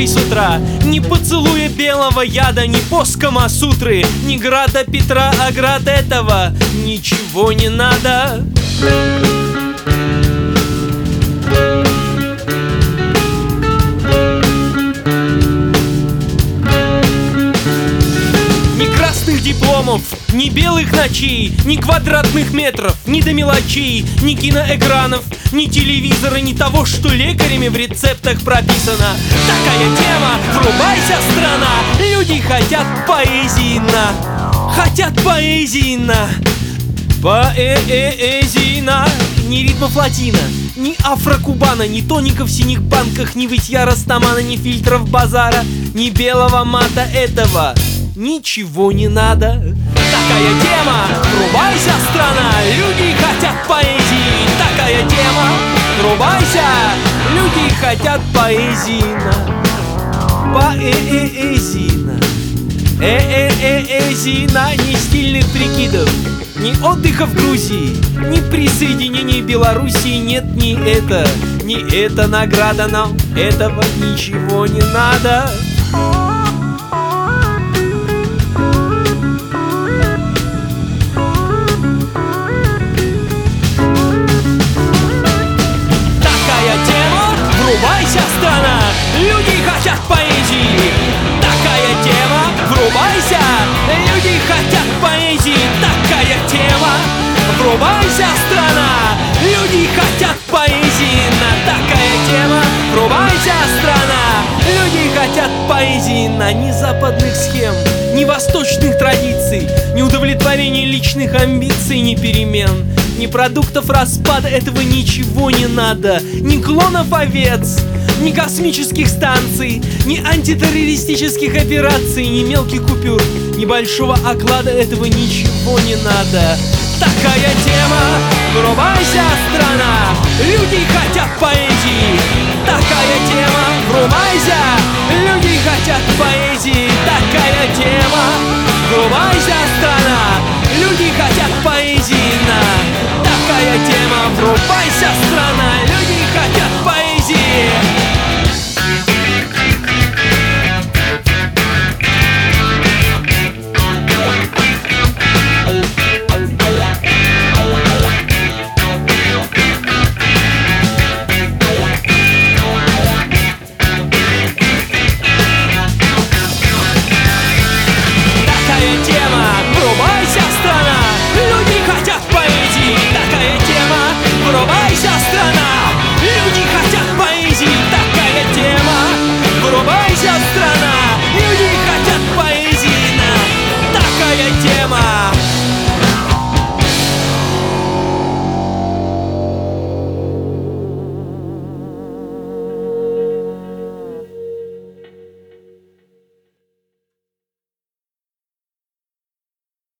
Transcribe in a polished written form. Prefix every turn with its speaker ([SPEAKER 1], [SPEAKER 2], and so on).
[SPEAKER 1] ей с утра. Ни поцелуя белого яда, ни пост Камасутры, ни града Петра, а град этого ничего не надо. Дипломов, ни белых ночей, ни квадратных метров, ни до мелочей, ни киноэкранов, ни телевизора, ни того, что лекарями в рецептах прописано. Такая тема, врубайся, страна. Люди хотят поэзии поэзии на. Ни ритмов латина, ни афрокубана, ни тоников в синих банках, ни вытья растамана, ни фильтров базара, ни белого мата этого ничего не надо. Такая тема, врубайся, страна. Люди хотят поэзии. Такая тема, врубайся. Люди хотят поэзии поэзии ни стильных прикидов, ни отдыха в Грузии, ни присоединения Белоруссии. Нет, ни это награда. Нам этого ничего не надо. Врубайся, страна, люди хотят поэзии. Такая тема, врубайся, люди хотят поэзии. Такая тема, врубайся, страна, люди хотят поэзии. Такая тема, врубайся, страна, люди хотят поэзии. Ни западных схем, ни восточных традиций, ни удовлетворения личных амбиций, ни перемен, ни продуктов распада. Этого ничего не надо. Ни клонов овец, ни космических станций, ни антитеррористических операций, ни мелких купюр, ни большого оклада. Этого ничего не надо. Такая тема, врубайся, страна, люди хотят поэзии. Такая тема, врубайся, люди хотят поэзии. Такая тема, врубайся, страна,